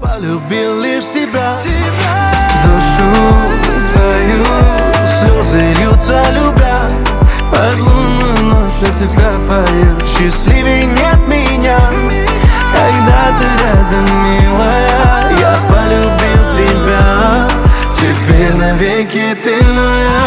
полюбил лишь тебя. Душу твою слезы льются, любя. Под лунную ночь для тебя пою. Счастливей нет меня, Когда ты рядом, милая, я полюбил тебя. теперь навеки ты моя.